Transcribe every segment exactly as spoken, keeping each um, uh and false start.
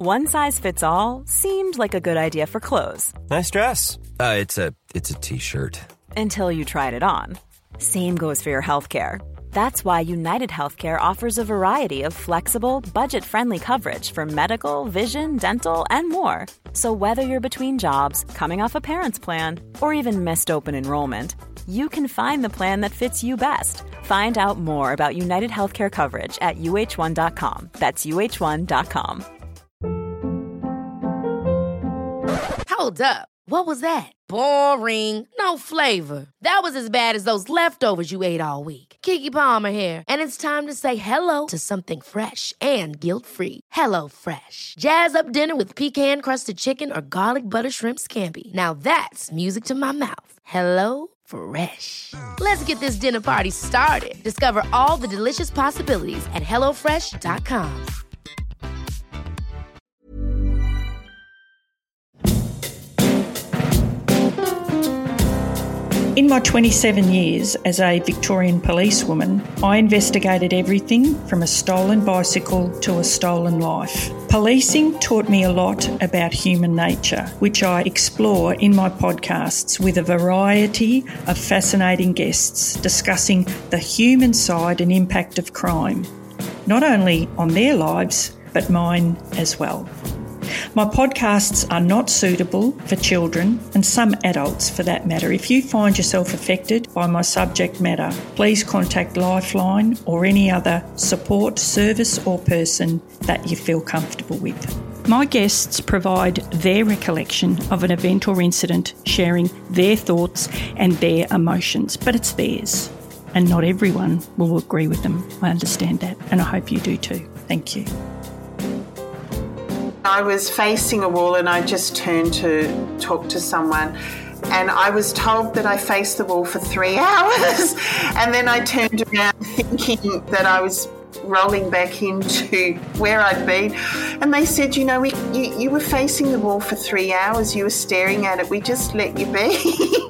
One size fits all seemed like a good idea for clothes. Nice dress. Uh, it's a it's a t-shirt. Until you tried it on. Same goes for your healthcare. That's why United Healthcare offers a variety of flexible, budget-friendly coverage for medical, vision, dental, and more. So whether you're between jobs, coming off a parent's plan, or even missed open enrollment, you can find the plan that fits you best. Find out more about United Healthcare coverage at U H one dot com. That's U H one dot com. Hold up. What was that? Boring. No flavor. That was as bad as those leftovers you ate all week. Keke Palmer here, and it's time to say hello to something fresh and guilt-free. Hello Fresh. Jazz up dinner with pecan-crusted chicken or garlic butter shrimp scampi. Now that's music to my mouth. Hello Fresh. Let's get this dinner party started. Discover all the delicious possibilities at hello fresh dot com. In my twenty-seven years as a Victorian policewoman, I investigated everything from a stolen bicycle to a stolen life. Policing taught me a lot about human nature, which I explore in my podcasts with a variety of fascinating guests discussing the human side and impact of crime, not only on their lives, but mine as well. My podcasts are not suitable for children and some adults for that matter. If you find yourself affected by my subject matter, please contact Lifeline or any other support service or person that you feel comfortable with. My guests provide their recollection of an event or incident, sharing their thoughts and their emotions, but it's theirs. And not everyone will agree with them. I understand that, and I hope you do too. Thank you. I was facing a wall and I just turned to talk to someone, and I was told that I faced the wall for three hours and then I turned around thinking that I was rolling back into where I'd been, and they said, you know, we, you, you were facing the wall for three hours, you were staring at it, we just let you be.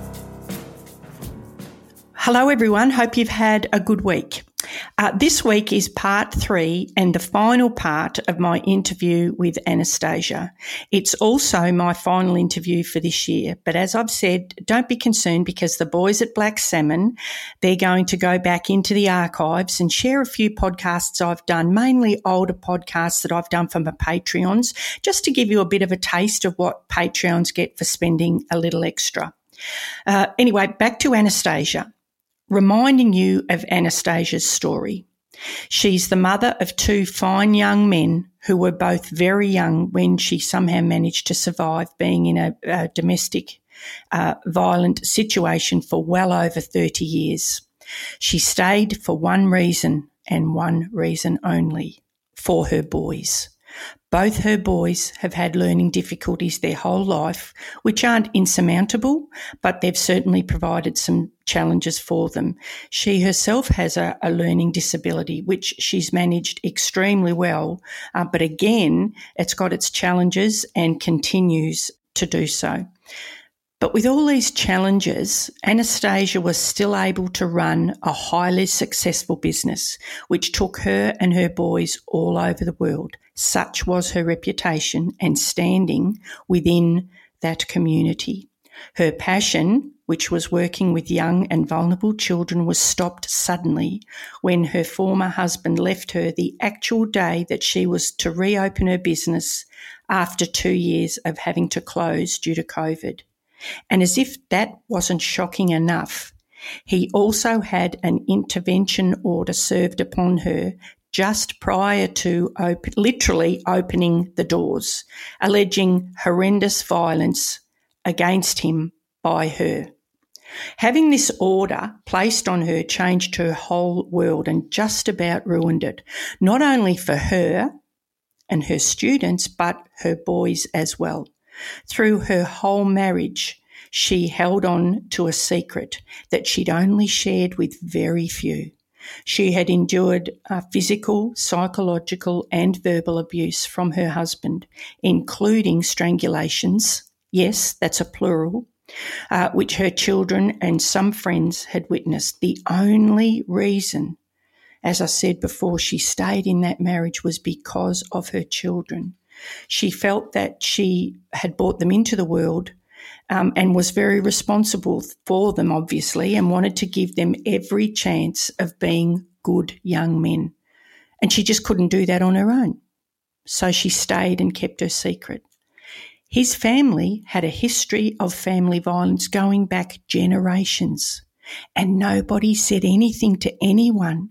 Hello everyone, hope you've had a good week. Uh, this week is part three and the final part of my interview with Anastasia. It's also my final interview for this year, but as I've said, don't be concerned because the boys at Black Salmon, they're going to go back into the archives and share a few podcasts I've done, mainly older podcasts that I've done for my Patreons, just to give you a bit of a taste of what Patreons get for spending a little extra. Uh, anyway, back to Anastasia. Reminding you of Anastasia's story. She's the mother of two fine young men who were both very young when she somehow managed to survive being in a, a domestic uh, violent situation for well over thirty years. She stayed for one reason and one reason only, for her boys. Both her boys have had learning difficulties their whole life, which aren't insurmountable, but they've certainly provided some challenges for them. She herself has a, a learning disability, which she's managed extremely well, uh, but again, it's got its challenges and continues to do so. But with all these challenges, Anastasia was still able to run a highly successful business, which took her and her boys all over the world. Such was her reputation and standing within that community. Her passion, which was working with young and vulnerable children, was stopped suddenly when her former husband left her the actual day that she was to reopen her business after two years of having to close due to COVID. And as if that wasn't shocking enough, he also had an intervention order served upon her just prior to op- literally opening the doors, alleging horrendous violence against him by her. Having this order placed on her changed her whole world and just about ruined it, not only for her and her students, but her boys as well. Through her whole marriage, she held on to a secret that she'd only shared with very few. She had endured uh, physical, psychological and verbal abuse from her husband, including strangulations, yes, that's a plural, uh, which her children and some friends had witnessed. The only reason, as I said before, she stayed in that marriage was because of her children. She felt that she had brought them into the world um, and was very responsible for them, obviously, and wanted to give them every chance of being good young men. And she just couldn't do that on her own. So she stayed and kept her secret. His family had a history of family violence going back generations, and nobody said anything to anyone.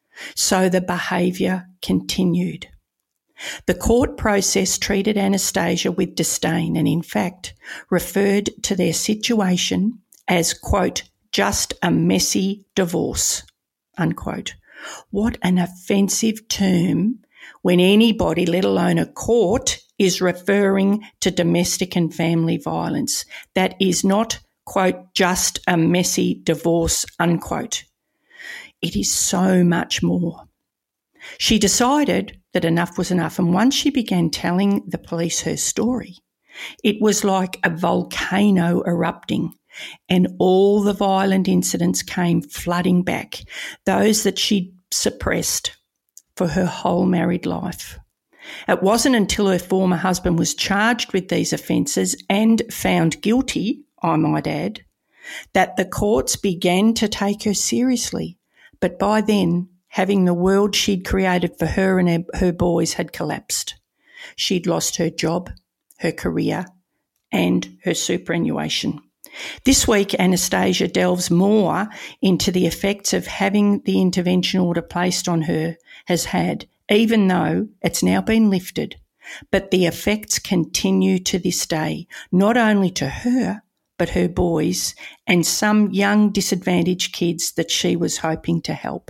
So the behaviour continued. The court process treated Anastasia with disdain and, in fact, referred to their situation as, quote, just a messy divorce, unquote. What an offensive term when anybody, let alone a court, is referring to domestic and family violence. That is not, quote, just a messy divorce, unquote. It is so much more. She decided that enough was enough, and once she began telling the police her story, it was like a volcano erupting, and all the violent incidents came flooding back, those that she'd suppressed for her whole married life. It wasn't until her former husband was charged with these offences and found guilty, I might add, that the courts began to take her seriously. But by then, having the world she'd created for her and her, her boys had collapsed. She'd lost her job, her career, and her superannuation. This week, Anastasia delves more into the effects of having the intervention order placed on her has had, even though it's now been lifted. But the effects continue to this day, not only to her, but her boys and some young disadvantaged kids that she was hoping to help.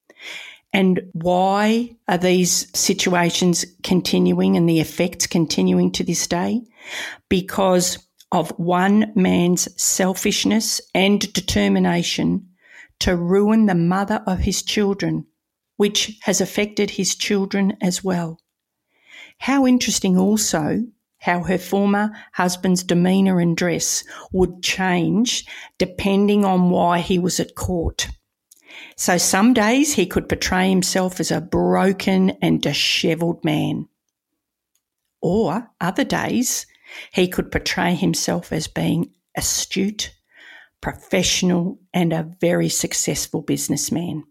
And why are these situations continuing and the effects continuing to this day? Because of one man's selfishness and determination to ruin the mother of his children, which has affected his children as well. How interesting also how her former husband's demeanour and dress would change depending on why he was at court. So some days he could portray himself as a broken and dishevelled man. Or other days he could portray himself as being astute, professional and a very successful businessman.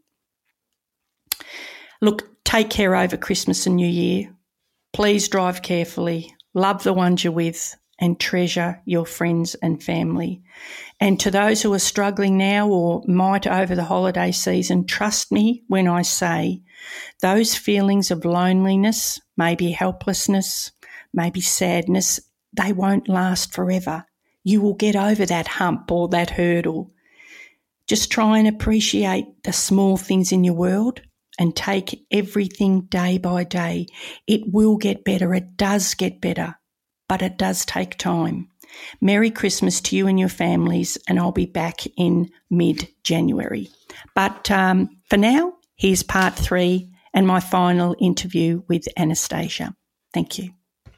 Look, take care over Christmas and New Year. Please drive carefully, love the ones you're with, and treasure your friends and family. And to those who are struggling now or might over the holiday season, trust me when I say those feelings of loneliness, maybe helplessness, maybe sadness, they won't last forever. You will get over that hump or that hurdle. Just try and appreciate the small things in your world and take everything day by day. It will get better. It does get better, but it does take time. Merry Christmas to you and your families, and I'll be back in mid-January. But um, for now, here's part three and my final interview with Anastasia. Thank you.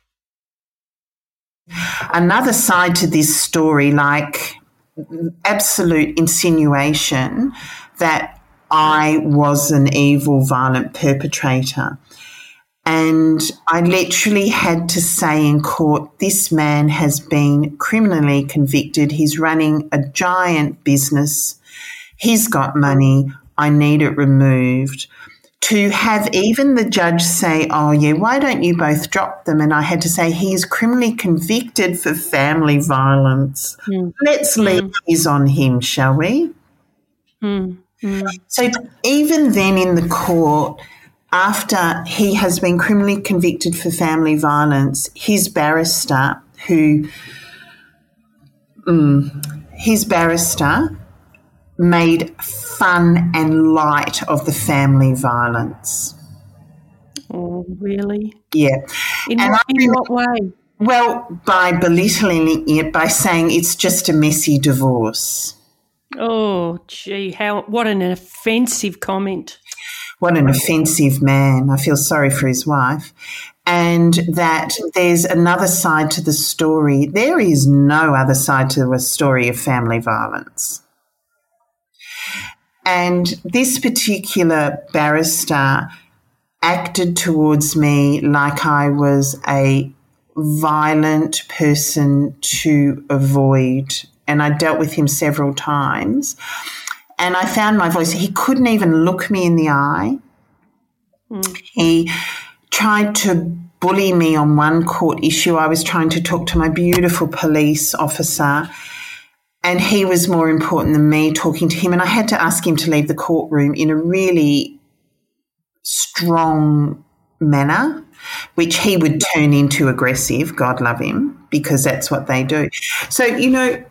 Another side to this story, like absolute insinuation that I was an evil, violent perpetrator. And I literally had to say in court, this man has been criminally convicted. He's running a giant business. He's got money. I need it removed. To have even the judge say, oh, yeah, why don't you both drop them? And I had to say, he is criminally convicted for family violence. Mm. Let's leave mm. his on him, shall we? Mm. Mm. So even then in the court, after he has been criminally convicted for family violence, his barrister, who, mm, his barrister made fun and light of the family violence. Oh, really? Yeah. In, and what, in what way? Well, by belittling it, by saying it's just a messy divorce. Oh, gee, how! What an offensive comment. What an offensive man. I feel sorry for his wife. And that there's another side to the story. There is no other side to a story of family violence. And this particular barrister acted towards me like I was a violent person to avoid. And I dealt with him several times. And I found my voice. He couldn't even look me in the eye. Mm. He tried to bully me on one court issue. I was trying to talk to my beautiful police officer, and he was more important than me talking to him. And I had to ask him to leave the courtroom in a really strong manner, which he would turn into aggressive, God love him, because that's what they do. So, you know,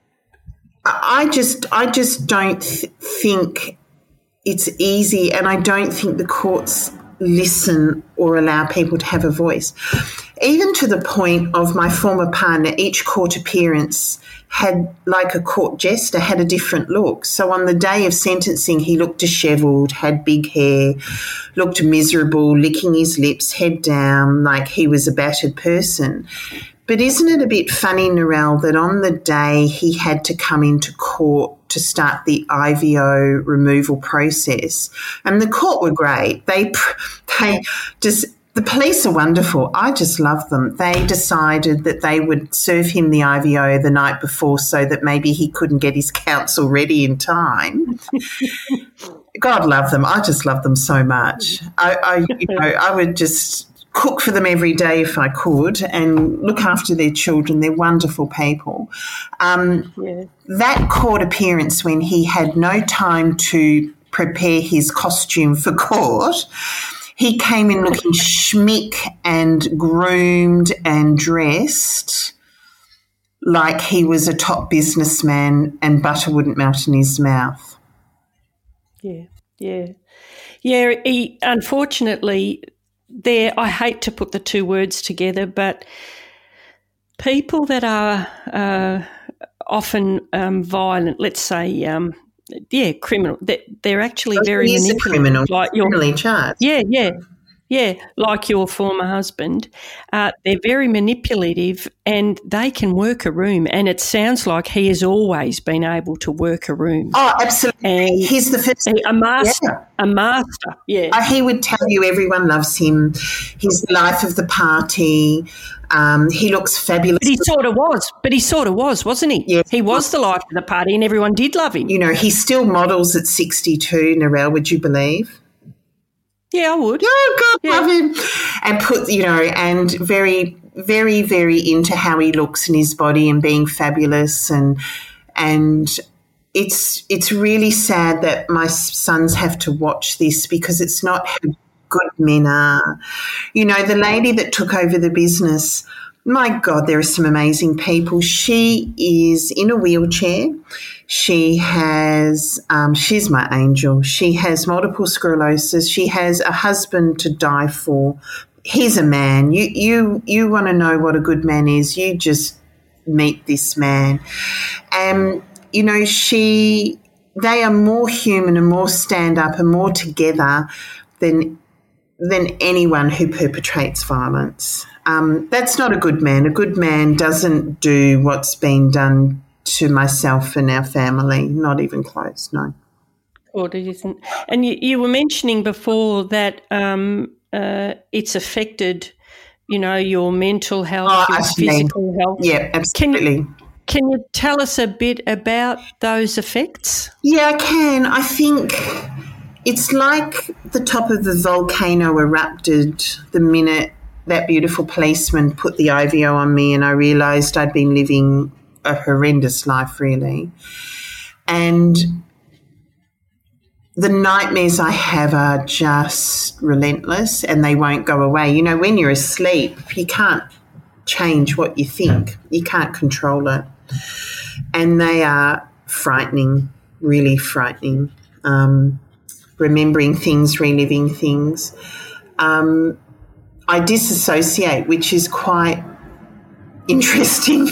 I just I just don't th- think it's easy, and I don't think the courts listen or allow people to have a voice. Even to the point of my former partner, each court appearance had, like a court jester, had a different look. So on the day of sentencing, he looked dishevelled, had big hair, looked miserable, licking his lips, head down, like he was a battered person. But isn't it a bit funny, Narelle, that on the day he had to come into court to start the I V O removal process, and the court were great. They, they just, the police are wonderful. I just love them. They decided that they would serve him the I V O the night before so that maybe he couldn't get his counsel ready in time. God love them. I just love them so much. I, I you know, I would just cook for them every day if I could and look after their children. They're wonderful people. Um, yeah. That court appearance when he had no time to prepare his costume for court, he came in looking schmick and groomed and dressed like he was a top businessman and butter wouldn't melt in his mouth. Yeah, yeah. Yeah, he, unfortunately, there, I hate to put the two words together, but people that are uh, often um, violent, let's say, um, yeah, criminal, they're, they're actually so very manipulative. Criminal, like your, criminally charged. Yeah, yeah. Yeah, like your former husband. Uh, they're very manipulative and they can work a room, and it sounds like he has always been able to work a room. Oh, absolutely. And he's the first. A master, yeah. a master, yeah. Uh, he would tell you everyone loves him. He's the life of the party. Um, he looks fabulous. But he sort of was. But he sort of was, wasn't he? Yes. He was the life of the party and everyone did love him. You know, he still models at sixty-two, Narelle, would you believe? Yeah, I would. Oh, God, yeah. love him. And put, you know, and very, very, very into how he looks in his body and being fabulous. And and it's it's really sad that my sons have to watch this because it's not how good men are. You know, the lady that took over the business, my God, there are some amazing people. She is in a wheelchair. She has, um, she's my angel. She has multiple sclerosis. She has a husband to die for. He's a man. You, you, you want to know what a good man is. You just meet this man. And, you know, she, they are more human and more stand up and more together than, than anyone who perpetrates violence. Um, that's not a good man. A good man doesn't do what's been done to myself and our family, not even close, no. Or it isn't. And you, you were mentioning before that um, uh, it's affected, you know, your mental health, oh, your absolutely. physical health. Yeah, absolutely. Can you, can you tell us a bit about those effects? Yeah, I can. I think it's like the top of the volcano erupted the minute that beautiful policeman put the I V O on me and I realised I'd been living a horrendous life, really. And the nightmares I have are just relentless and they won't go away. You know, when you're asleep, you can't change what you think. You can't control it. And they are frightening, really frightening. Um, remembering things, reliving things. Um, I disassociate, which is quite interesting.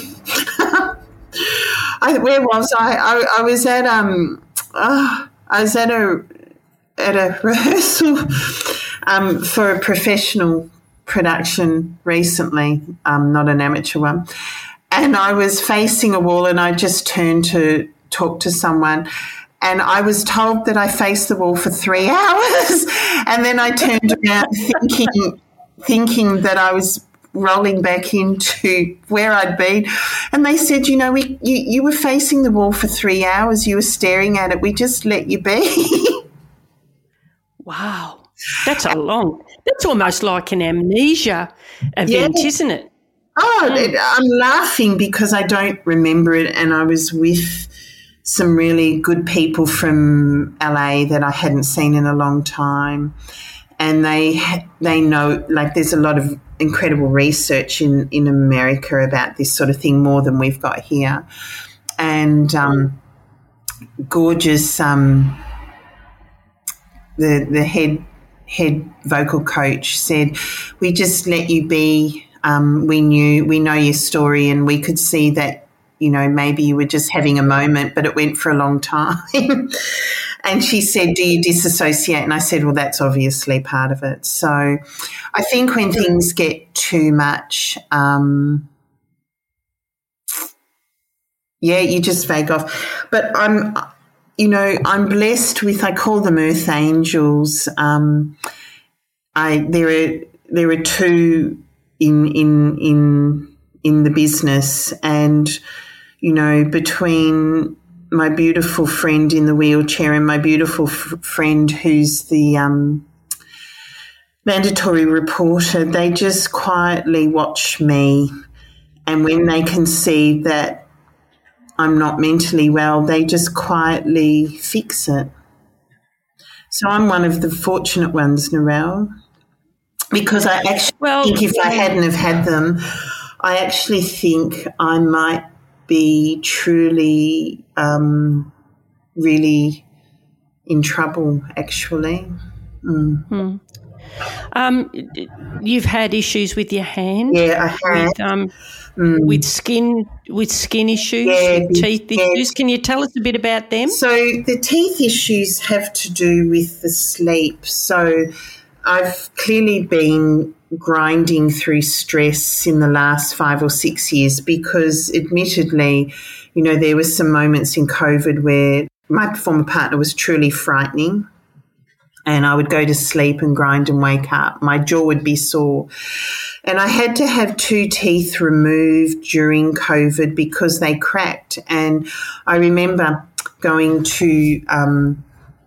I, where was I? I, I was at um, oh, I was at a at a rehearsal um, for a professional production recently, um, not an amateur one, and I was facing a wall, and I just turned to talk to someone, And I was told that I faced the wall for three hours. And then I turned around thinking, thinking that I was rolling back into where I'd been. And they said, you know, we you, you were facing the wall for three hours. You were staring at it. We just let you be. Wow. That's a long, that's almost like an amnesia event, Yeah. isn't it? Oh, it, I'm laughing because I don't remember it, and I was with some really good people from L A that I hadn't seen in a long time, and they they know, like, there's a lot of incredible research in, in America about this sort of thing, more than we've got here, and um, gorgeous um, the the head head vocal coach said, we just let you be. Um, we knew, we know your story, and we could see that, you know, maybe you were just having a moment, but it went for a long time. And she said, do you disassociate? And I said, well, that's obviously part of it. So I think when things get too much, um, yeah, you just vague off. But I'm, you know, I'm blessed with, I call them earth angels. Um, I, there are, there are two in in in in the business, and you know, between my beautiful friend in the wheelchair and my beautiful f- friend who's the um, mandatory reporter, they just quietly watch me, and when they can see that I'm not mentally well, they just quietly fix it. So I'm one of the fortunate ones, Narelle. Because I actually Well, think if I hadn't have had them, I actually think I might be truly, um, really in trouble, actually. Mm. Mm. Um, you've had issues with your hand, Yeah, I have. with um, Mm. with skin, with skin issues, Yeah, with teeth yeah. issues. Can you tell us a bit about them? So the teeth issues have to do with the sleep. So I've clearly been grinding through stress in the last five or six years because admittedly, you know, there were some moments in COVID where my former partner was truly frightening, and I would go to sleep and grind and wake up. My jaw would be sore. And I had to have two teeth removed during COVID because they cracked. And I remember going to... Um,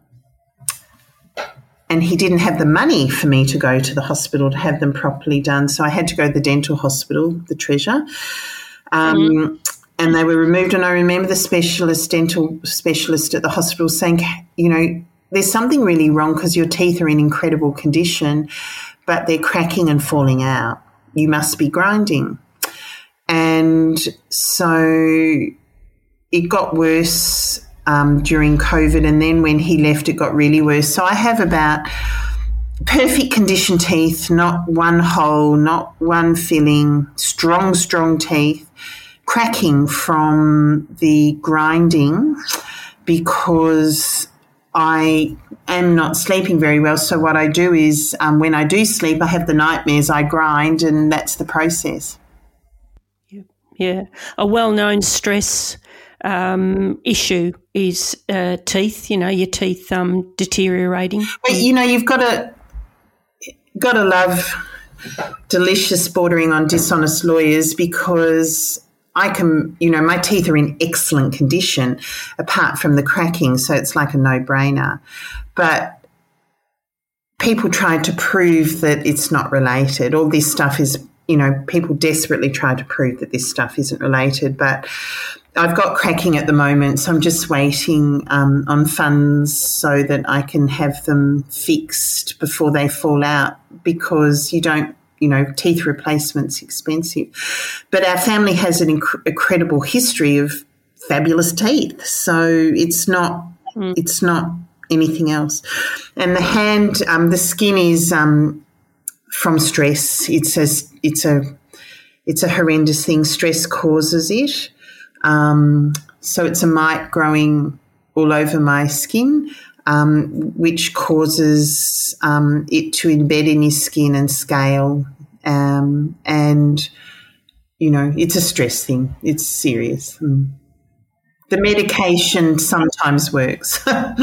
and he didn't have the money for me to go to the hospital to have them properly done. So I had to go to the dental hospital, the Treasure, um, mm-hmm. and they were removed. And I remember the specialist, dental specialist at the hospital saying, you know, there's something really wrong because your teeth are in incredible condition, but they're cracking and falling out. You must be grinding. And so it got worse Um, during COVID, and then when he left, it got really worse. So I have about perfect condition teeth, not one hole, not one filling, strong, strong teeth, cracking from the grinding because I am not sleeping very well. So what I do is um, when I do sleep, I have the nightmares, I grind, and that's the process. Yeah, yeah. A well-known stress um, issue is uh, teeth, you know, your teeth um, deteriorating. But, you know, you've got to got to love delicious bordering on dishonest lawyers because I can, you know, my teeth are in excellent condition apart from the cracking, so it's like a no-brainer. But people tried to prove that it's not related. All this stuff is, you know, people desperately try to prove that this stuff isn't related, but I've got cracking at the moment, so I'm just waiting um, on funds so that I can have them fixed before they fall out because you don't, you know, teeth replacement's expensive. But our family has an inc- incredible history of fabulous teeth, so it's not mm. it's not anything else. And the hand, um, the skin is um, from stress. It's a, it's a it's a horrendous thing. Stress causes it. Um, so it's a mite growing all over my skin, um, which causes um, it to embed in your skin and scale. Um, and, you know, it's a stress thing. It's serious. Mm. The medication sometimes works.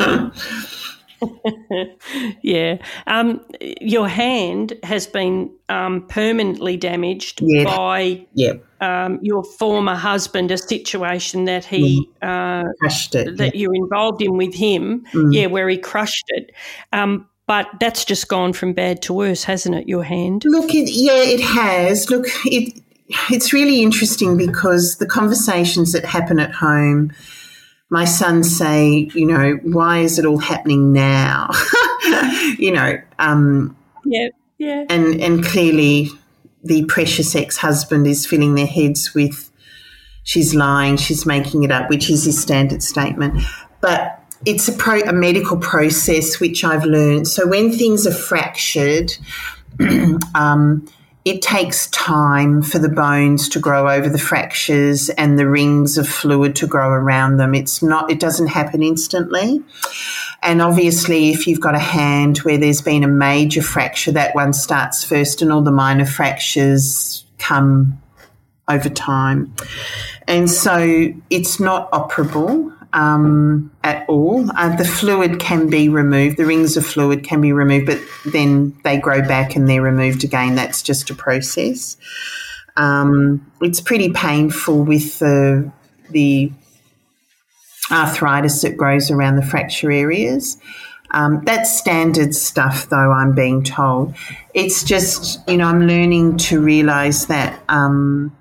Yeah. Um, your hand has been um, permanently damaged yeah. by yeah. um, your former husband, a situation that he mm. uh, crushed it. that yeah. you're involved in with him, mm. yeah, where he crushed it. Um, but that's just gone from bad to worse, hasn't it, your hand? Look, it, yeah, it has. Look, it it's really interesting because the conversations that happen at home, my sons say, you know, why is it all happening now? you know, um, yeah, yeah, and and clearly the precious ex-husband is filling their heads with she's lying, she's making it up, which is his standard statement. But it's a, pro, a medical process which I've learned. So when things are fractured, um, it takes time for the bones to grow over the fractures and the rings of fluid to grow around them. It's not, it doesn't happen instantly. And obviously, if you've got a hand where there's been a major fracture, that one starts first and all the minor fractures come over time. And so it's not operable um, at all. Uh, the fluid can be removed. The rings of fluid can be removed, but then they grow back and they're removed again. That's just a process. Um, it's pretty painful with the, the arthritis that grows around the fracture areas. Um, that's standard stuff, though, I'm being told. It's just, you know, I'm learning to realise that um,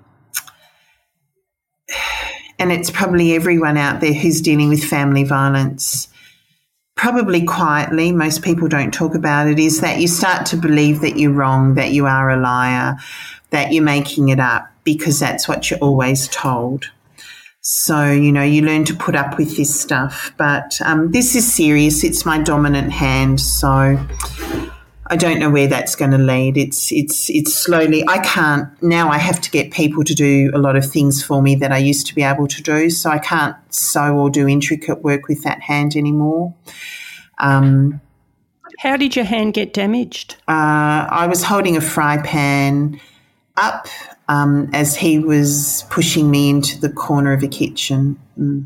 and it's probably everyone out there who's dealing with family violence, probably quietly, most people don't talk about it, is that you start to believe that you're wrong, that you are a liar, that you're making it up because that's what you're always told. So, you know, you learn to put up with this stuff. But um, this is serious. It's my dominant hand, so I don't know where that's going to lead. It's it's it's slowly. I can't now. I have to get people to do a lot of things for me that I used to be able to do. So I can't sew or do intricate work with that hand anymore. Um, How did your hand get damaged? Uh, I was holding a fry pan up um, as he was pushing me into the corner of a kitchen. Mm.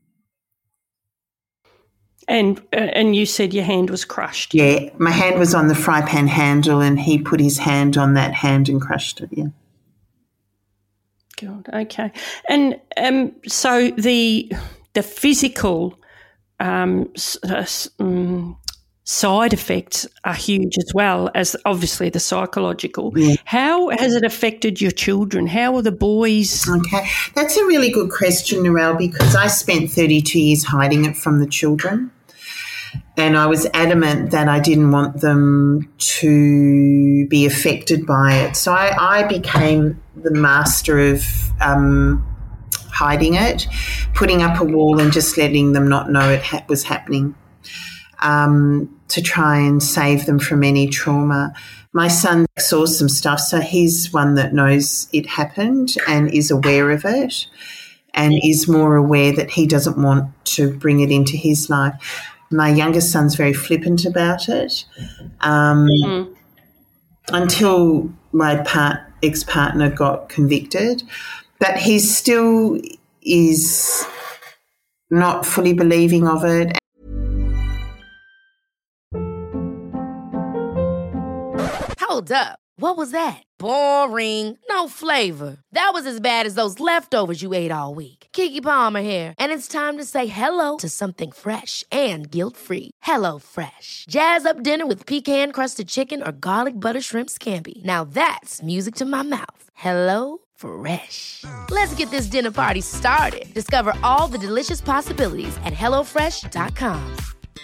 And uh, and you said your hand was crushed. Yeah, my hand was on the fry pan handle and he put his hand on that hand and crushed it, yeah. God, okay. And um, so the the physical um, uh, um, side effects are huge as well as obviously the psychological. Yeah. How has it affected your children? How are the boys? Okay, that's a really good question, Narelle, because I spent thirty-two years hiding it from the children. And I was adamant that I didn't want them to be affected by it. So I, I became the master of um, hiding it, putting up a wall and just letting them not know it ha- was happening um, to try and save them from any trauma. My son saw some stuff, so he's one that knows it happened and is aware of it and is more aware that he doesn't want to bring it into his life. My youngest son's very flippant about it um, mm. until my part, ex-partner got convicted. But he still is not fully believing of it. Hold up. What was that? Boring. No flavor. That was as bad as those leftovers you ate all week. Keke Palmer here. And it's time to say hello to something fresh and guilt-free. Hello Fresh. Jazz up dinner with pecan-crusted chicken or garlic butter shrimp scampi. Now that's music to my mouth. Hello Fresh. Let's get this dinner party started. Discover all the delicious possibilities at hello fresh dot com.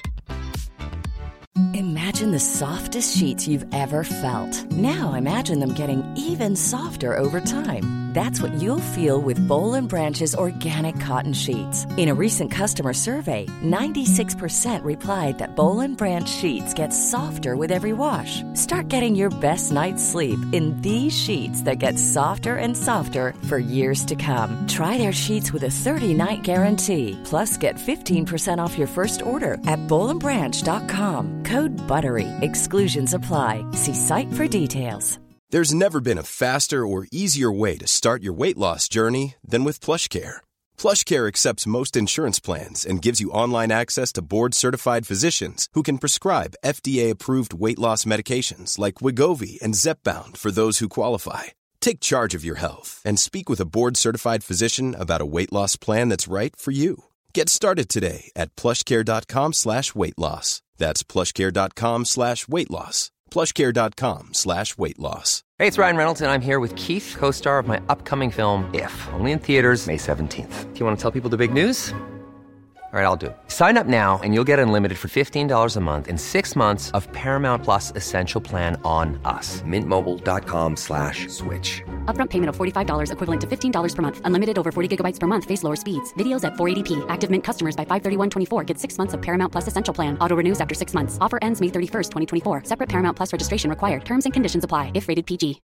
Imagine the softest sheets you've ever felt. Now imagine them getting even softer over time. That's what you'll feel with Boll and Branch's organic cotton sheets. In a recent customer survey, ninety-six percent replied that Boll and Branch sheets get softer with every wash. Start getting your best night's sleep in these sheets that get softer and softer for years to come. Try their sheets with a thirty-night guarantee. Plus, get fifteen percent off your first order at boll and branch dot com. Code BUTTERY. Exclusions apply. See site for details. There's never been a faster or easier way to start your weight loss journey than with PlushCare. PlushCare accepts most insurance plans and gives you online access to board-certified physicians who can prescribe F D A-approved weight loss medications like Wegovy and Zepbound for those who qualify. Take charge of your health and speak with a board-certified physician about a weight loss plan that's right for you. Get started today at plushcare.com slash weight loss. That's plushcare.com slash weight loss. plushcare.com slash weight loss. Hey, it's Ryan Reynolds, and I'm here with Keith, co-star of my upcoming film, If, only in theaters May seventeenth. Do you want to tell people the big news? All right, I'll do it. Sign up now and you'll get unlimited for fifteen dollars a month and six months of Paramount Plus Essential Plan on us. Mint Mobile dot com slash switch. Upfront payment of forty-five dollars equivalent to fifteen dollars per month. Unlimited over forty gigabytes per month. Face lower speeds. Videos at four eighty p. Active Mint customers by five thirty-one twenty-four get six months of Paramount Plus Essential Plan. Auto renews after six months. Offer ends May thirty-first, twenty twenty-four. Separate Paramount Plus registration required. Terms and conditions apply if rated P G.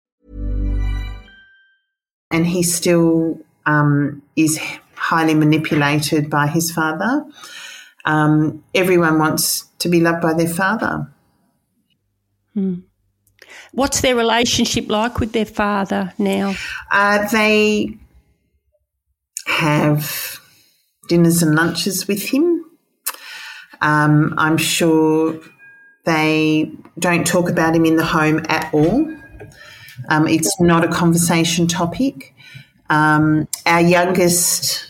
And he still um, is highly manipulated by his father. Um, everyone wants to be loved by their father. Hmm. What's their relationship like with their father now? Uh, they have dinners and lunches with him. Um, I'm sure they don't talk about him in the home at all. Um, it's not a conversation topic. Um, our youngest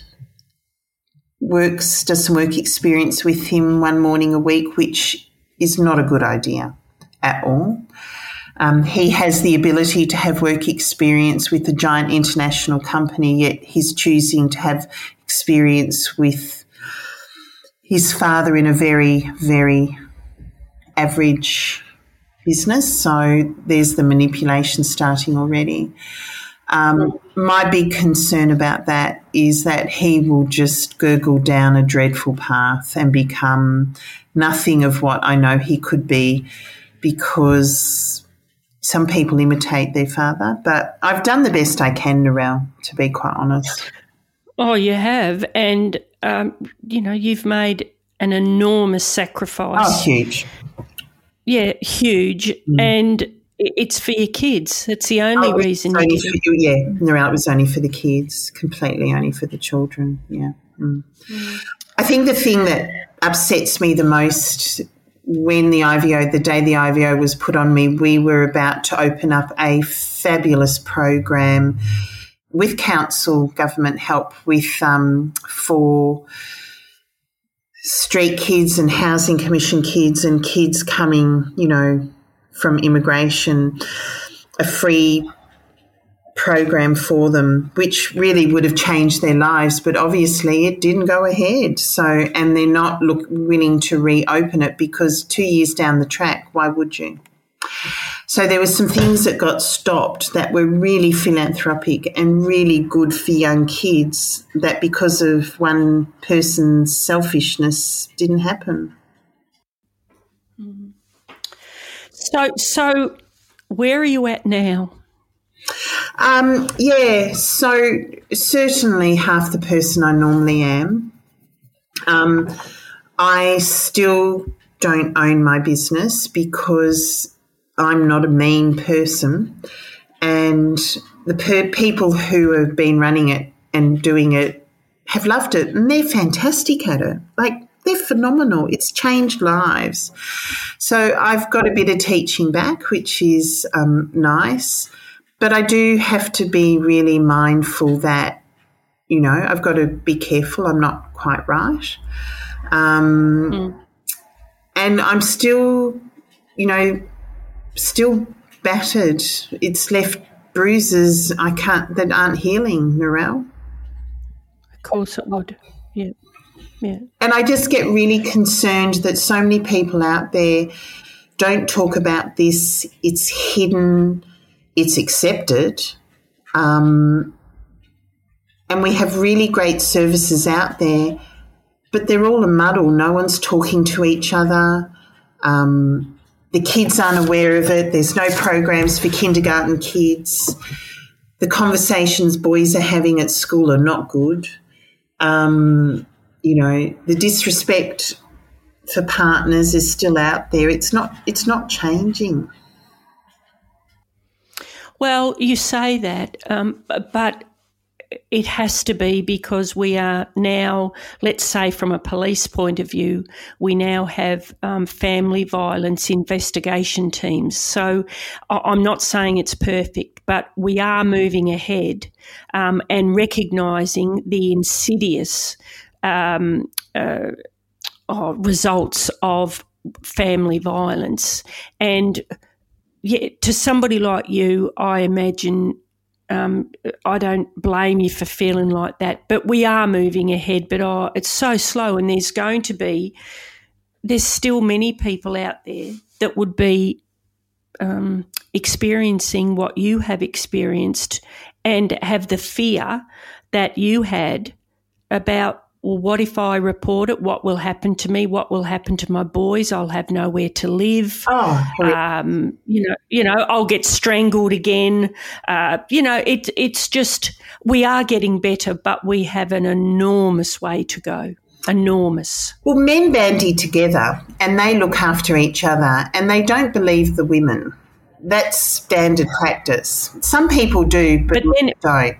works, does some work experience with him one morning a week, which is not a good idea at all. Um, he has the ability to have work experience with a giant international company, yet he's choosing to have experience with his father in a very, very average business. So there's the manipulation starting already. Um, my big concern about that is that he will just gurgle down a dreadful path and become nothing of what I know he could be, because some people imitate their father. But I've done the best I can, Narelle, to be quite honest. Oh, you have. And, um, you know, you've made an enormous sacrifice. Oh, huge. Yeah, huge. Mm. And it's for your kids. It's the only oh, reason you did it. You, yeah, Narelle, it was only for the kids, completely only for the children, yeah. Mm. Mm. I think the thing that upsets me the most when the I V O, the day the I V O was put on me, we were about to open up a fabulous program with council government help with um, for street kids and housing commission kids and kids coming, you know, from immigration, a free program for them, which really would have changed their lives, but obviously it didn't go ahead. So, and they're not look, willing to reopen it because two years down the track, why would you? So there were some things that got stopped that were really philanthropic and really good for young kids that because of one person's selfishness didn't happen. So, so where are you at now? Um, yeah, so certainly half the person I normally am. Um, I still don't own my business because I'm not a mean person, and the per- people who have been running it and doing it have loved it, and they're fantastic at it. Like, they're phenomenal. It's changed lives. So I've got a bit of teaching back, which is um, nice. But I do have to be really mindful that, you know, I've got to be careful I'm not quite right. Um, mm. And I'm still, you know, still battered. It's left bruises I can't that aren't healing, Narelle. Of course it would, yeah. Yeah. And I just get really concerned that so many people out there don't talk about this. It's hidden. It's accepted, um, and we have really great services out there, but they're all a muddle. No one's talking to each other. Um, the kids aren't aware of it. There's no programs for kindergarten kids. The conversations boys are having at school are not good. Um, you know, the disrespect for partners is still out there. It's not. It's not changing. Well, you say that, um, but it has to be because we are now, let's say from a police point of view, we now have um, family violence investigation teams. So I'm not saying it's perfect, but we are moving ahead um, and recognising the insidious um, uh, oh, results of family violence. And yeah, to somebody like you, I imagine, um, I don't blame you for feeling like that, but we are moving ahead, but oh, it's so slow, and there's going to be, there's still many people out there that would be um, experiencing what you have experienced and have the fear that you had about, well, what if I report it? What will happen to me? What will happen to my boys? I'll have nowhere to live. Oh, um, you know, you know, I'll get strangled again. Uh, you know, it, it's just, we are getting better, but we have an enormous way to go. Enormous. Well, men bandy together and they look after each other and they don't believe the women. That's standard practice. Some people do, but, but then, don't.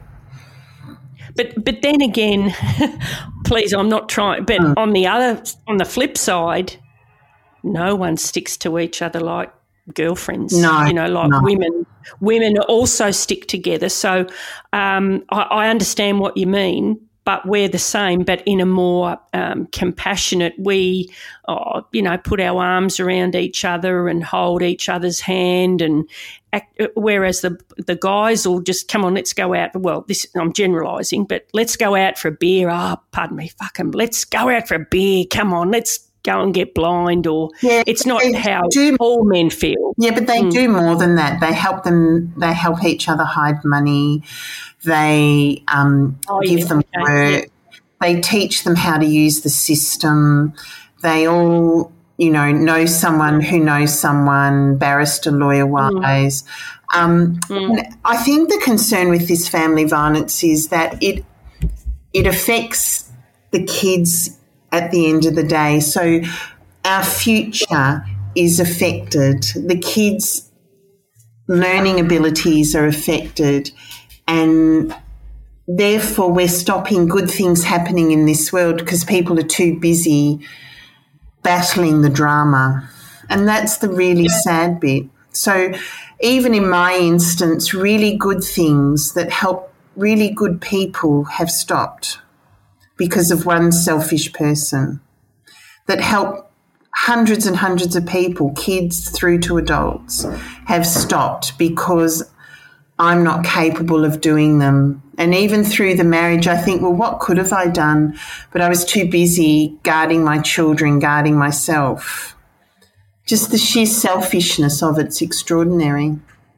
But but then again, please, I'm not trying. But mm. on the other, on the flip side, no one sticks to each other like girlfriends. No, you know, like no. women. Women also stick together. So um, I, I understand what you mean, but we're the same, but in a more um, compassionate. We, oh, you know, put our arms around each other and hold each other's hand, and act, whereas the the guys will just, come on, let's go out. Well, this I'm generalising, but let's go out for a beer. Ah, oh, pardon me, fuck 'em. Let's go out for a beer. Come on, let's go and get blind. Or yeah, it's not how do, all men feel. Yeah, but they mm. do more than that. They help them. They help each other hide money. They um, oh, give yeah, them okay. work. They teach them how to use the system. They all, you know, know someone who knows someone, barrister, lawyer-wise. Mm. Um, mm. I think the concern with this family violence is that it it affects the kids at the end of the day. So our future is affected. The kids' learning abilities are affected. And therefore we're stopping good things happening in this world because people are too busy battling the drama. And that's the really sad bit. So even in my instance, really good things that help really good people have stopped because of one selfish person, that help hundreds and hundreds of people, kids through to adults, have stopped because I'm not capable of doing them. And even through the marriage, I think, well, what could have I done? But I was too busy guarding my children, guarding myself. Just the sheer selfishness of it's extraordinary.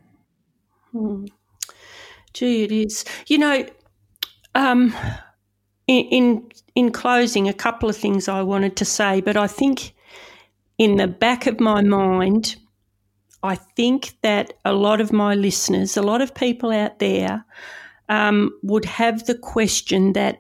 Hmm. Gee, it is. You know, um, in, in in closing, a couple of things I wanted to say, but I think in the back of my mind, I think that a lot of my listeners, a lot of people out there um, would have the question that,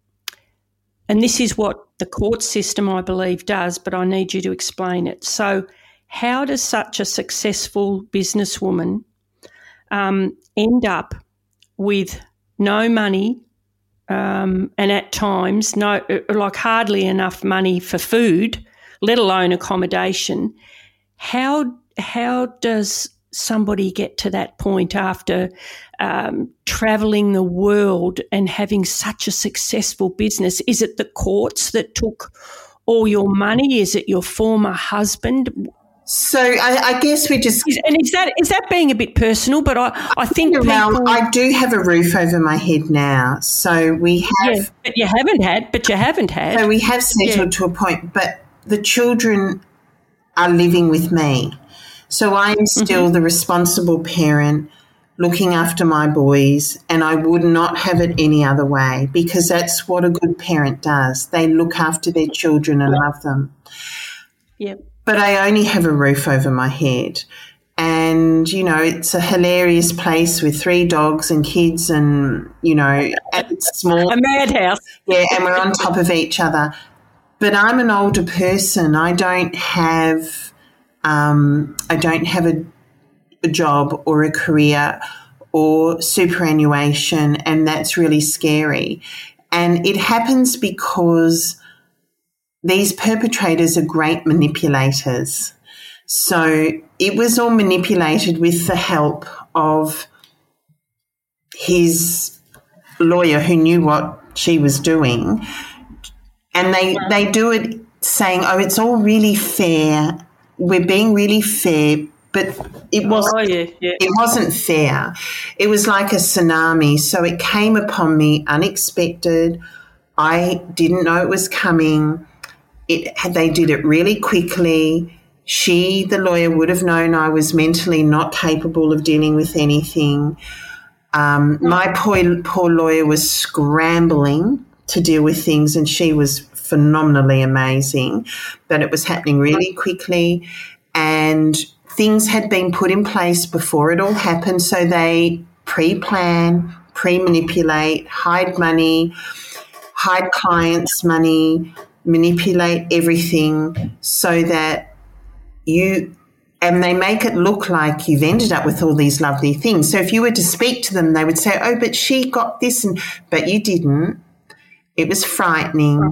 and this is what the court system, I believe, does, but I need you to explain it. So how does such a successful businesswoman um, end up with no money um, and at times no, like hardly enough money for food, let alone accommodation? How How does somebody get to that point after um, travelling the world and having such a successful business? Is it the courts that took all your money? Is it your former husband? So I, I guess we just is, and is that is that being a bit personal? But I, I think well, people, I do have a roof over my head now, so we have. Yeah, but you haven't had. But you haven't had. So we have settled yeah. to a point, but the children are living with me. So I am still mm-hmm. the responsible parent looking after my boys, and I would not have it any other way because that's what a good parent does. They look after their children and love them. Yep. But I only have a roof over my head. And, you know, it's a hilarious place with three dogs and kids and, you know, and it's small. A madhouse. Yeah, and we're on top of each other. But I'm an older person. I don't have... Um, I don't have a, a job or a career or superannuation, and that's really scary. And it happens because these perpetrators are great manipulators. So it was all manipulated with the help of his lawyer who knew what she was doing. And they, they do it saying, oh, it's all really fair. We're being really fair. But it wasn't, oh, yeah, yeah. it wasn't fair. It was like a tsunami. So it came upon me unexpected. I didn't know it was coming. It, they did it really quickly. She, the lawyer, would have known I was mentally not capable of dealing with anything. Um, my poor, poor lawyer was scrambling to deal with things, and she was phenomenally amazing. But it was happening really quickly, and things had been put in place before it all happened, so they pre-plan, pre-manipulate, hide money, hide clients' money, manipulate everything so that you, and they make it look like you've ended up with all these lovely things. So if you were to speak to them, they would say, oh, but she got this, and but you didn't. It was frightening.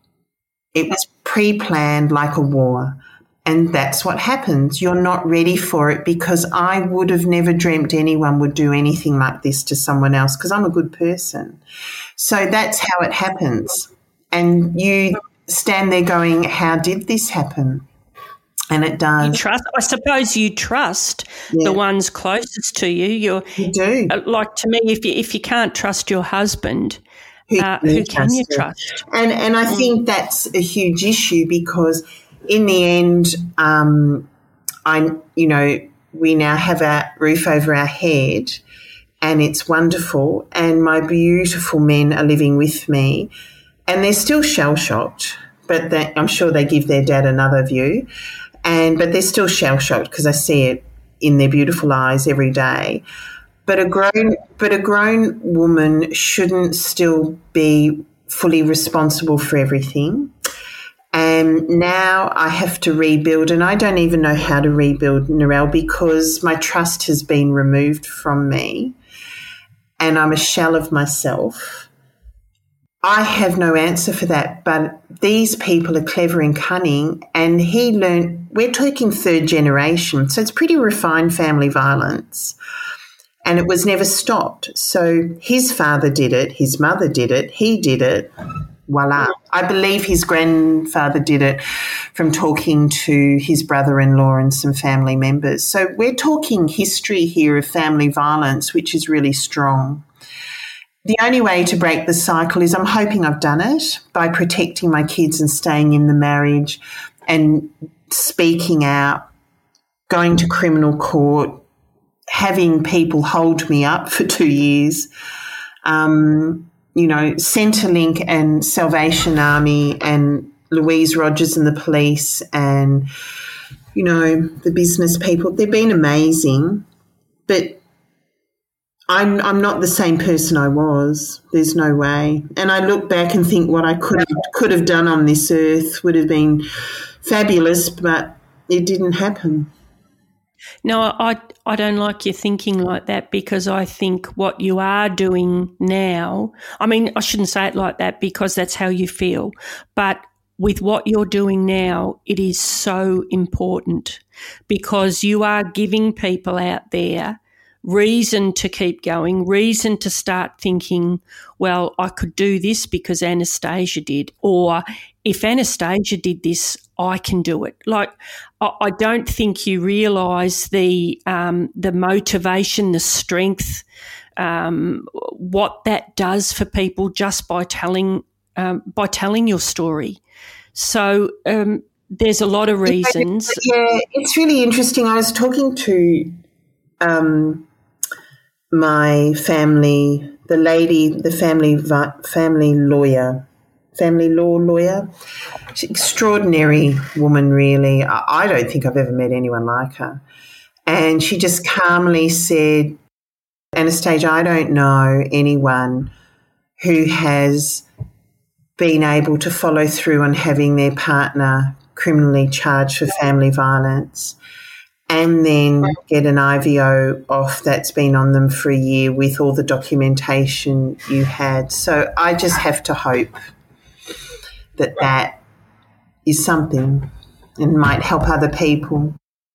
It was pre-planned like a war. And that's what happens. You're not ready for it, because I would have never dreamt anyone would do anything like this to someone else, because I'm a good person. So that's how it happens. And you stand there going, how did this happen? And it does. You trust, I suppose you trust yeah. the ones closest to you. You're, you do. Like, to me, if you, if you can't trust your husband, who, uh, can, who you can you trust? trust? And, and I mm. think that's a huge issue, because in the end, um, I, you know, we now have a roof over our head, and it's wonderful. And my beautiful men are living with me, and they're still shell-shocked, but they, I'm sure they give their dad another view. And but they're still shell-shocked, because I see it in their beautiful eyes every day. But a grown, but a grown woman shouldn't still be fully responsible for everything. And now I have to rebuild, and I don't even know how to rebuild, Narelle, because my trust has been removed from me, and I'm a shell of myself. I have no answer for that, but these people are clever and cunning, and he learned, we're talking third generation, so it's pretty refined family violence, and it was never stopped. So his father did it, his mother did it, he did it. Voila. I believe his grandfather did it from talking to his brother-in-law and some family members. So we're talking history here of family violence, which is really strong. The only way to break the cycle is, I'm hoping I've done it, by protecting my kids and staying in the marriage and speaking out, going to criminal court, having people hold me up for two years, um, you know, Centrelink and Salvation Army and Louise Rogers and the police and, you know, the business people. They've been amazing, but I'm I'm not the same person I was. There's no way. And I look back and think what I could have, could have done on this earth would have been fabulous, but it didn't happen. No, I I don't like you thinking like that, because I think what you are doing now, I mean, I shouldn't say it like that because that's how you feel, but with what you're doing now, it is so important, because you are giving people out there reason to keep going, reason to start thinking, well, I could do this because Anastasia did, or if Anastasia did this, I can do it. Like, I don't think you realise the um, the motivation, the strength, um, what that does for people just by telling um, by telling your story. So um, there's a lot of reasons. Yeah, it's really interesting. I was talking to um, my family, the lady, the family family lawyer. family law lawyer. She's an extraordinary woman, really. I don't think I've ever met anyone like her. And she just calmly said, Anastasia, I don't know anyone who has been able to follow through on having their partner criminally charged for family violence and then get an I V O off that's been on them for a year with all the documentation you had. So I just have to hope that that is something and might help other people.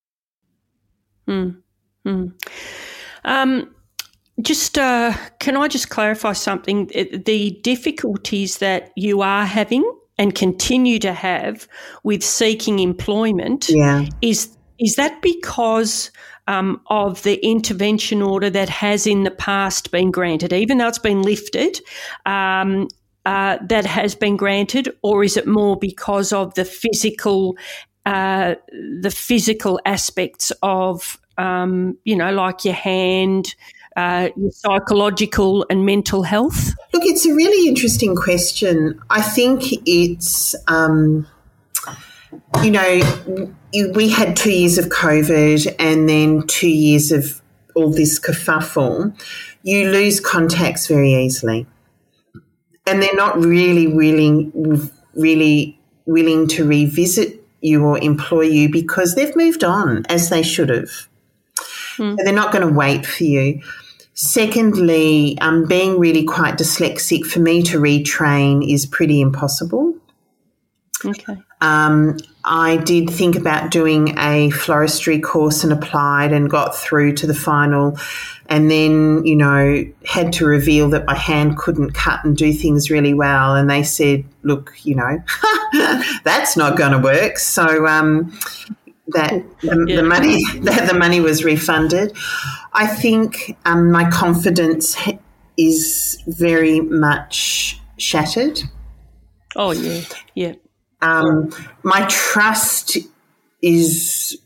Mm. Mm. Um, just uh, can I just clarify something? The difficulties that you are having and continue to have with seeking employment, yeah. is is that because um, of the intervention order that has in the past been granted, even though it's been lifted, um, uh, that has been granted, or is it more because of the physical, uh, the physical aspects of, um, you know, like your hand, uh, your psychological and mental health? Look, it's a really interesting question. I think it's, um, you know, we had two years of COVID and then two years of all this kerfuffle. You lose contacts very easily. And they're not really willing, really willing to revisit you or employ you because they've moved on, as they should have. Mm. So they're not going to wait for you. Secondly, um, being really quite dyslexic, for me to retrain is pretty impossible. Okay. Um, I did think about doing a floristry course and applied and got through to the final, and then, you know, had to reveal that my hand couldn't cut and do things really well. And they said, look, you know, that's not going to work. So um, that the, yeah. the money the, the money was refunded. I think um, my confidence is very much shattered. Oh, yeah, yeah. Um, my trust is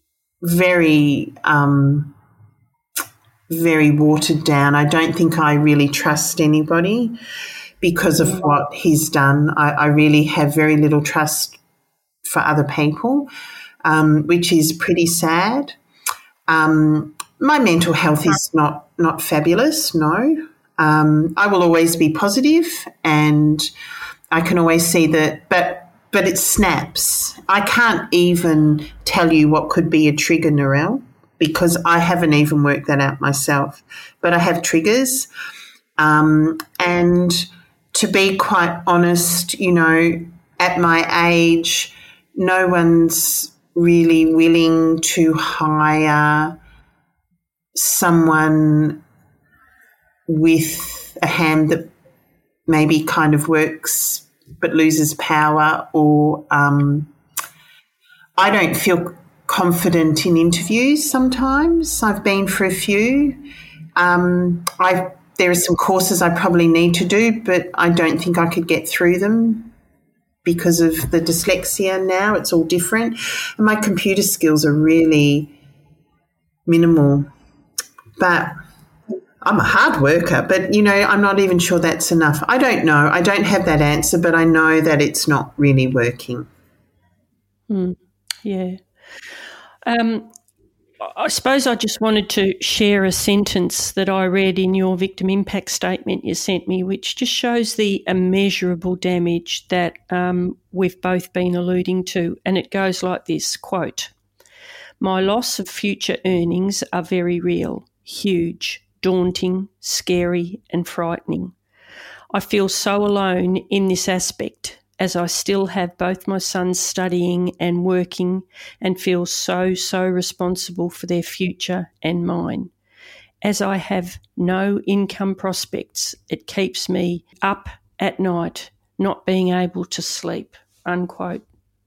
very, um, very watered down. I don't think I really trust anybody because of what he's done. I, I really have very little trust for other people, um, which is pretty sad. Um, my mental health is not, not fabulous, no. Um, I will always be positive and I can always see that, but But it snaps. I can't even tell you what could be a trigger, Narelle, because I haven't even worked that out myself. But I have triggers. Um, and to be quite honest, you know, at my age, no one's really willing to hire someone with a hand that maybe kind of works but loses power, or um, I don't feel confident in interviews sometimes. I've been for a few. Um, I there are some courses I probably need to do, but I don't think I could get through them because of the dyslexia now. It's all different. And my computer skills are really minimal. But I'm a hard worker, but, you know, I'm not even sure that's enough. I don't know. I don't have that answer, but I know that it's not really working. Mm, yeah. Um, I suppose I just wanted to share a sentence that I read in your victim impact statement you sent me, which just shows the immeasurable damage that um, we've both been alluding to. And it goes like this, quote, "My loss of future earnings are very real, huge, daunting, scary and frightening. I feel so alone in this aspect as I still have both my sons studying and working and feel so, so responsible for their future and mine. As I have no income prospects, it keeps me up at night, not being able to sleep," unquote.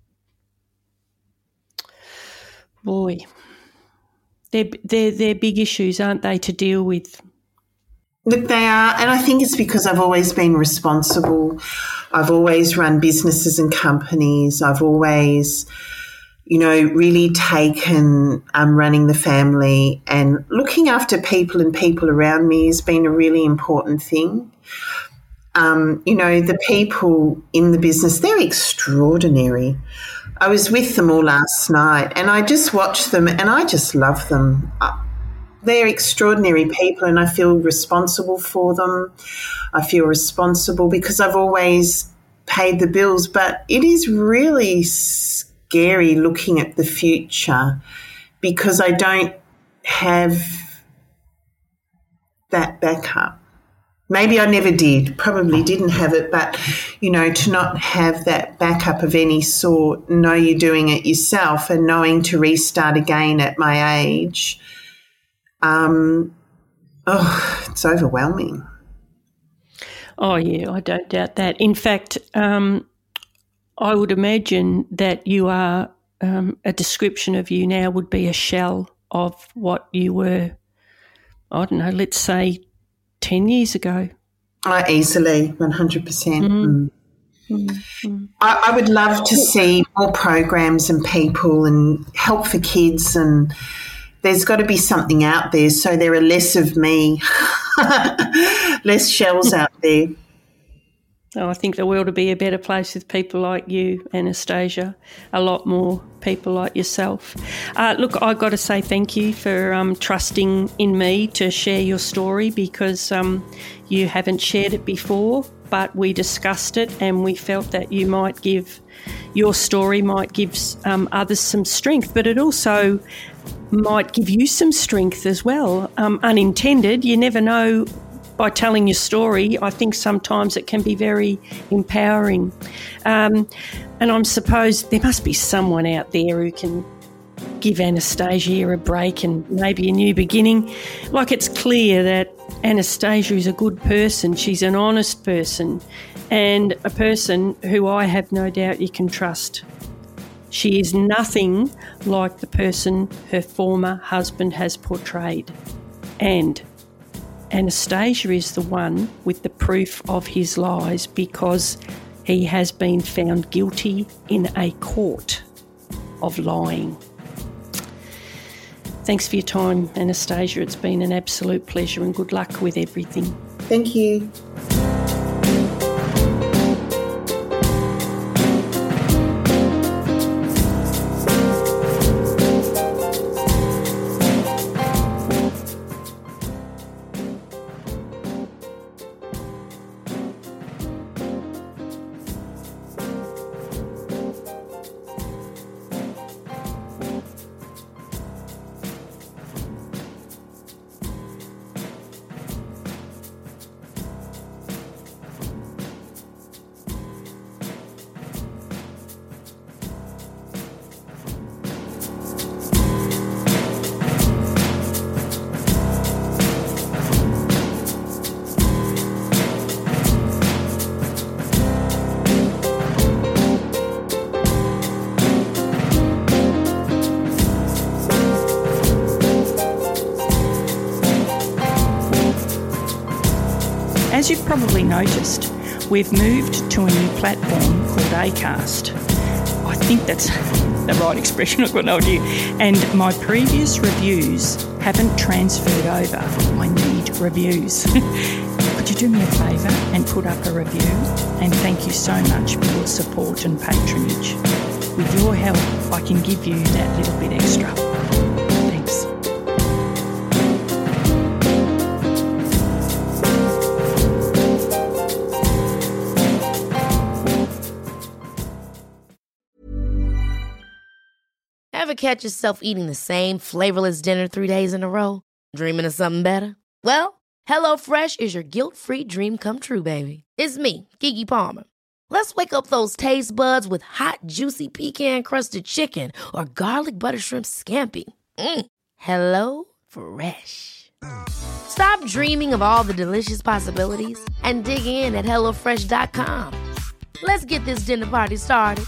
Boy. They're, they're, they're big issues, aren't they, to deal with? Look, they are, and I think it's because I've always been responsible. I've always run businesses and companies. I've always, you know, really taken um, running the family and looking after people and people around me has been a really important thing. Um, you know, the people in the business, they're extraordinary. I was with them all last night and I just watched them and I just love them. They're extraordinary people and I feel responsible for them. I feel responsible because I've always paid the bills, but it is really scary looking at the future because I don't have that backup. Maybe I never did, probably didn't have it, but, you know, to not have that backup of any sort, know you're doing it yourself and knowing to restart again at my age, um, oh, it's overwhelming. Oh, yeah, I don't doubt that. In fact, um, I would imagine that you are, um, a description of you now would be a shell of what you were, I don't know, let's say ten years ago. Oh, easily, one hundred percent. Mm. Mm. Mm. I, I would love to see more programs and people and help for kids, and there's got to be something out there so there are less of me, less shells out there. Oh, I think the world would be a better place with people like you, Anastasia, a lot more people like yourself. Uh, look, I've got to say thank you for um, trusting in me to share your story, because um, you haven't shared it before, but we discussed it and we felt that you might give, your story might give um, others some strength, but it also might give you some strength as well. Um, unintended, you never know. By telling your story, I think sometimes it can be very empowering. Um, and I suppose there must be someone out there who can give Anastasia a break and maybe a new beginning. Like, it's clear that Anastasia is a good person. She's an honest person and a person who I have no doubt you can trust. She is nothing like the person her former husband has portrayed. And Anastasia is the one with the proof of his lies, because he has been found guilty in a court of lying. Thanks for your time, Anastasia. It's been an absolute pleasure, and good luck with everything. Thank you. As you've probably noticed, we've moved to a new platform called Acast. I think that's the right expression, I've got no idea. And my previous reviews haven't transferred over. I need reviews. Could you do me a favour and put up a review? And thank you so much for your support and patronage. With your help, I can give you that little bit extra. Thanks. Ever catch yourself eating the same flavorless dinner three days in a row? Dreaming of something better? Well, HelloFresh is your guilt-free dream come true, baby. It's me, Keke Palmer. Let's wake up those taste buds with hot, juicy pecan-crusted chicken or garlic butter shrimp scampi. Mm. Hello Fresh. Stop dreaming of all the delicious possibilities and dig in at hello fresh dot com. Let's get this dinner party started.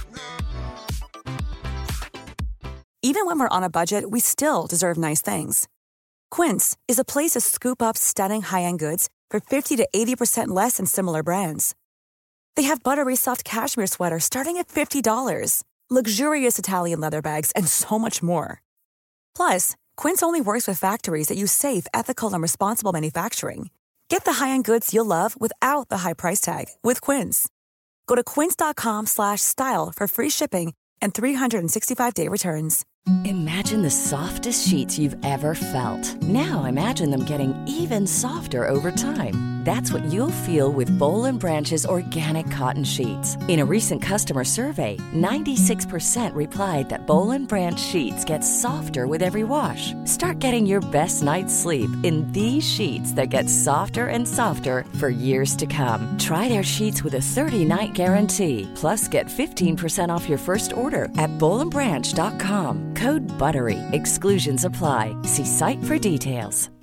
Even when we're on a budget, we still deserve nice things. Quince is a place to scoop up stunning high-end goods for fifty to eighty percent less than similar brands. They have buttery soft cashmere sweaters starting at fifty dollars, luxurious Italian leather bags, and so much more. Plus, Quince only works with factories that use safe, ethical, and responsible manufacturing. Get the high-end goods you'll love without the high price tag with Quince. Go to quince.com slash style for free shipping and three sixty-five day returns. Imagine the softest sheets you've ever felt. Now imagine them getting even softer over time. That's what you'll feel with Boll and Branch's organic cotton sheets. In a recent customer survey, ninety-six percent replied that Boll and Branch sheets get softer with every wash. Start getting your best night's sleep in these sheets that get softer and softer for years to come. Try their sheets with a thirty-night guarantee. Plus, get fifteen percent off your first order at boll and branch dot com. Code BUTTERY. Exclusions apply. See site for details.